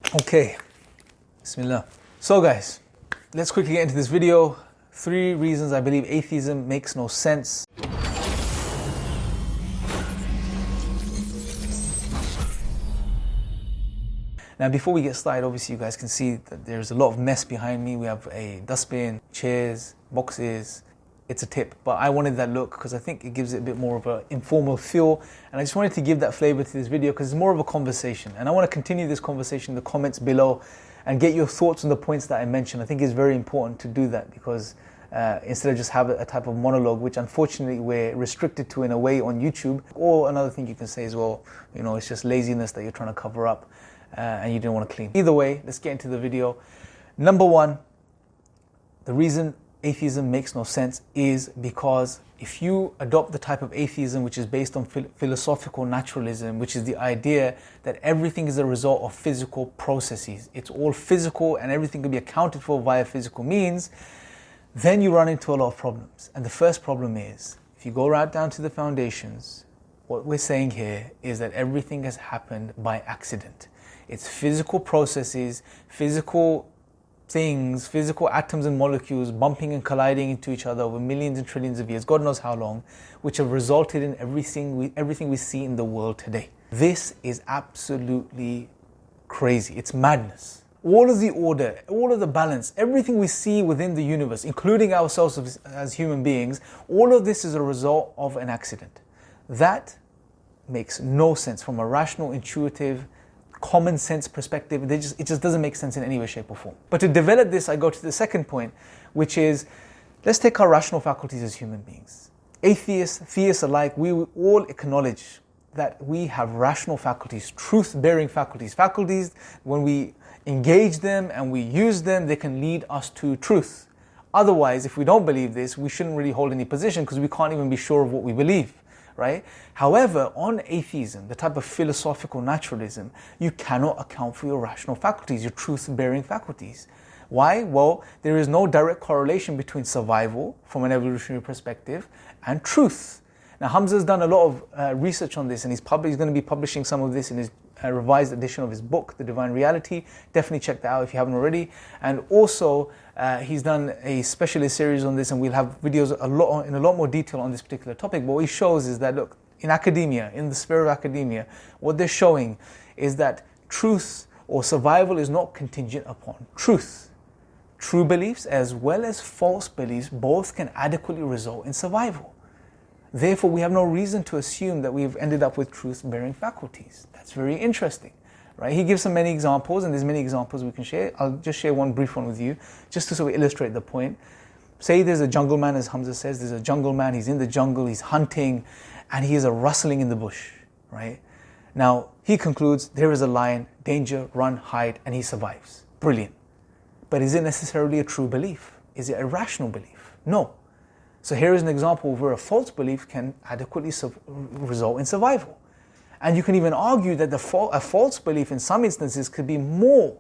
Okay, Bismillah. So guys, let's quickly get into this video. 3 reasons I believe atheism makes no sense. Now before we get started, obviously you guys can see that there's a lot of mess behind me. We have a dustbin, chairs, boxes. It's a tip, but I wanted that look because I think it gives it a bit more of an informal feel, and I just wanted to give that flavor to this video because it's more of a conversation, and I want to continue this conversation in the comments below and get your thoughts on the points that I mentioned. I think it's very important to do that because instead of just have a type of monologue, which unfortunately we're restricted to in a way on YouTube, or another thing you can say as well, you know, it's just laziness that you're trying to cover up and you didn't want to clean. Either way, let's get into the video. Number 1, the reason atheism makes no sense is because if you adopt the type of atheism which is based on philosophical naturalism, which is the idea that everything is a result of physical processes, it's all physical and everything can be accounted for via physical means, then you run into a lot of problems. And the first problem is, if you go right down to the foundations, what we're saying here is that everything has happened by accident. It's physical processes, physical things, physical atoms and molecules bumping and colliding into each other over millions and trillions of years, God knows how long, which have resulted in everything we see in the world today. This is absolutely crazy. It's madness. All of the order, all of the balance, everything we see within the universe, including ourselves as human beings, all of this is a result of an accident. That makes no sense from a rational, intuitive, common sense perspective. It just doesn't make sense in any way, shape or form. But to develop this, I go to the second point, which is, let's take our rational faculties as human beings. Atheists, theists alike, we all acknowledge that we have rational faculties, truth-bearing faculties. Faculties, when we engage them and we use them, they can lead us to truth. Otherwise, if we don't believe this, we shouldn't really hold any position because we can't even be sure of what we believe. Right? However, on atheism, the type of philosophical naturalism, you cannot account for your rational faculties, your truth-bearing faculties. Why? Well, there is no direct correlation between survival, from an evolutionary perspective, and truth. Now, Hamza's done a lot of research on this, and he's going to be publishing some of this in his revised edition of his book, The Divine Reality. Definitely check that out if you haven't already. And also, he's done a specialist series on this, and we'll have videos in a lot more detail on this particular topic. But what he shows is that, look, in academia, in the sphere of academia, what they're showing is that truth or survival is not contingent upon truth. True beliefs as well as false beliefs both can adequately result in survival. Therefore, we have no reason to assume that we've ended up with truth-bearing faculties. That's very interesting, right? He gives some many examples, and there's many examples we can share. I'll just share one brief one with you, just to sort of illustrate the point. Say there's a jungle man, as Hamza says, there's a jungle man, he's in the jungle, he's hunting, and he hears a rustling in the bush, right? Now, he concludes, there is a lion, danger, run, hide, and he survives. Brilliant. But is it necessarily a true belief? Is it a rational belief? No. So here is an example where a false belief can adequately result in survival. And you can even argue that a false belief in some instances could be more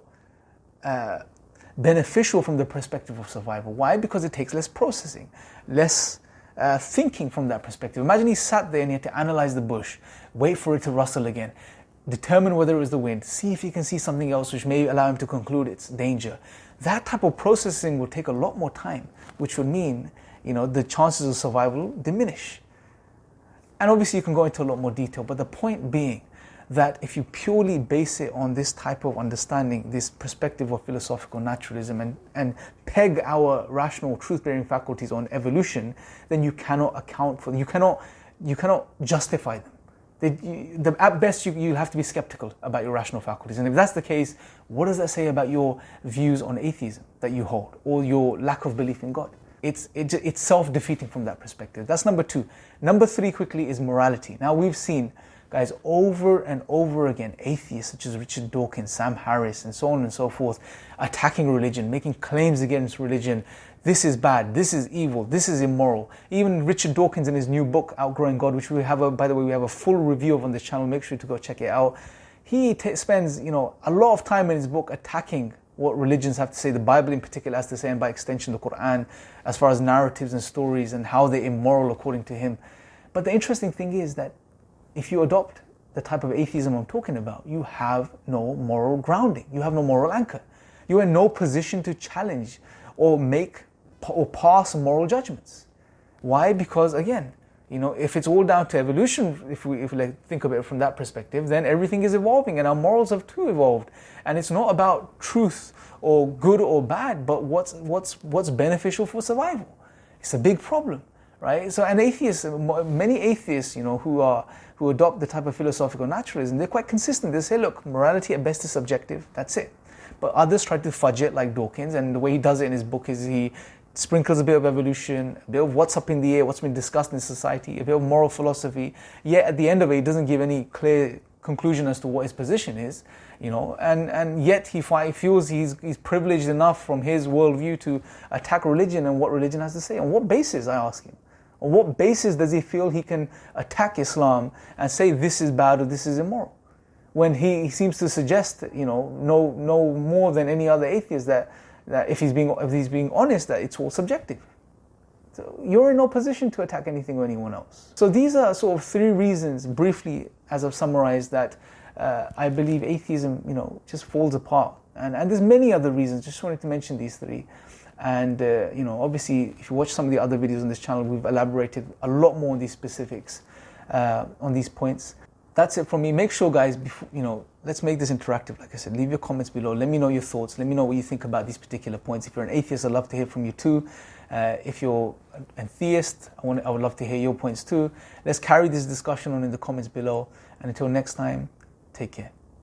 beneficial from the perspective of survival. Why? Because it takes less processing, less thinking from that perspective. Imagine he sat there and he had to analyze the bush, wait for it to rustle again, determine whether it was the wind, see if he can see something else which may allow him to conclude it's danger. That type of processing will take a lot more time, which would mean, you know, the chances of survival diminish. And obviously you can go into a lot more detail, but the point being that if you purely base it on this type of understanding, this perspective of philosophical naturalism and peg our rational truth-bearing faculties on evolution, then you cannot account for them, you cannot justify them. At best, you'll have to be skeptical about your rational faculties. And if that's the case, what does that say about your views on atheism that you hold, or your lack of belief in God? It's self-defeating from that perspective. That's number 2. Number 3, quickly, is morality. Now, we've seen, guys, over and over again, atheists such as Richard Dawkins, Sam Harris, and so on and so forth, attacking religion, making claims against religion. This is bad, this is evil, this is immoral. Even Richard Dawkins in his new book, Outgrowing God, which we have, by the way, we have a full review of on this channel. Make sure to go check it out. He spends, a lot of time in his book attacking what religions have to say, the Bible in particular has to say, and by extension the Quran, as far as narratives and stories and how they're immoral according to him. But the interesting thing is that if you adopt the type of atheism I'm talking about, you have no moral grounding. You have no moral anchor. You are in no position to challenge or make or pass moral judgments. Why? Because again, if it's all down to evolution, if we think of it from that perspective, then everything is evolving and our morals have too evolved. And it's not about truth or good or bad, but what's beneficial for survival. It's a big problem, right? So many atheists, who adopt the type of philosophical naturalism, they're quite consistent. They say, look, morality at best is subjective, that's it. But others try to fudge it like Dawkins, and the way he does it in his book is he sprinkles a bit of evolution, a bit of what's up in the air, what's been discussed in society, a bit of moral philosophy, yet at the end of it, he doesn't give any clear conclusion as to what his position is, and yet he feels he's privileged enough from his worldview to attack religion and what religion has to say. On what basis, I ask him? On what basis does he feel he can attack Islam and say this is bad or this is immoral? When he seems to suggest, no more than any other atheist that if he's being honest, that it's all subjective. So you're in no position to attack anything or anyone else. So these are sort of three reasons, briefly, as I've summarized, that I believe atheism, just falls apart. And there's many other reasons. Just wanted to mention these three. And obviously, if you watch some of the other videos on this channel, we've elaborated a lot more on these specifics, on these points. That's it from me. Make sure, guys, let's make this interactive. Like I said, leave your comments below. Let me know your thoughts. Let me know what you think about these particular points. If you're an atheist, I'd love to hear from you too. If you're a theist, I would love to hear your points too. Let's carry this discussion on in the comments below. And until next time, take care.